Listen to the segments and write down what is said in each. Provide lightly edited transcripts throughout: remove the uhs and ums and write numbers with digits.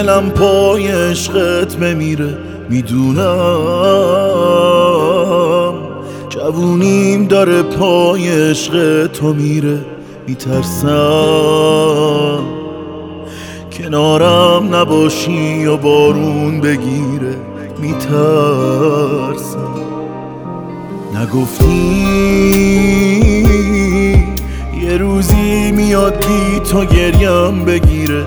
دلم پای عشقت بمیره. میدونم جوونیم داره پای عشق تو میره. میترسم کنارم نباشی و بارون بگیره. میترسم نگفتی یه روزی میاد بی تو گریم بگیره.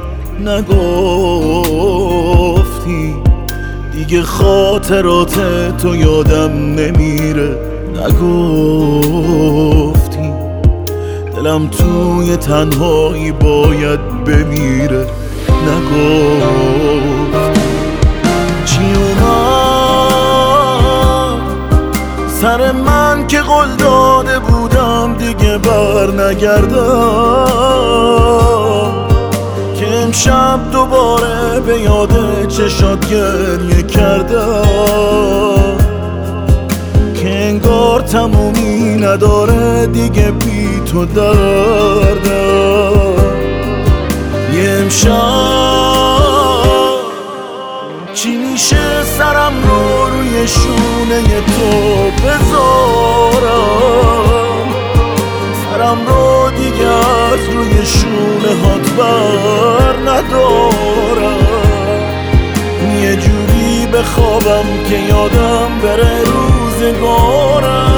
نگفتی دیگه خاطرات تو یادم نمیره. نگفتی دلم توی تنهایی باید بمیره. نگفتی چی اومد سر من که قول داده بودم دیگه بر نگردم، که امشب دوباره به یاد چشات گریه کردم، که انگار تمومی نداره دیگه بی تو دردم. یه امشب چی میشه سرم رو روی شونه تو بذارم، سرم رو دیگه از روی شونه هات بر ندارم. یه جوری بخوابم که یادم بره روزگارم.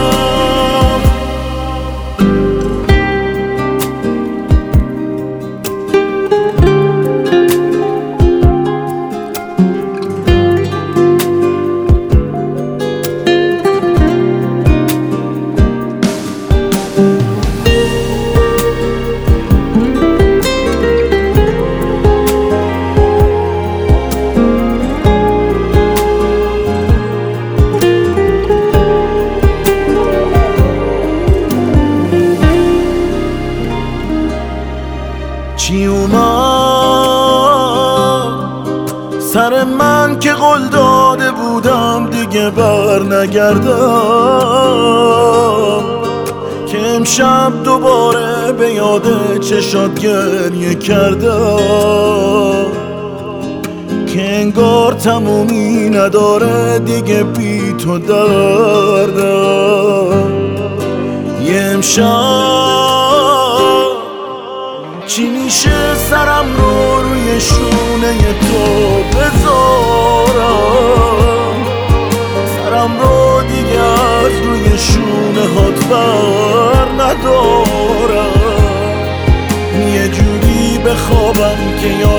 چی اومد سر من که قول داده بودم دیگه بر نگردم، که امشب دوباره به یاد چشات گریه کردم، که انگار تمومی نداره دیگه بی تو دردم. یه امشب چی میشه سرم رو روی شونه تو بذارم، سرم رو دیگه از روی شونه هات بر ندارم. یه جوری بخوابم که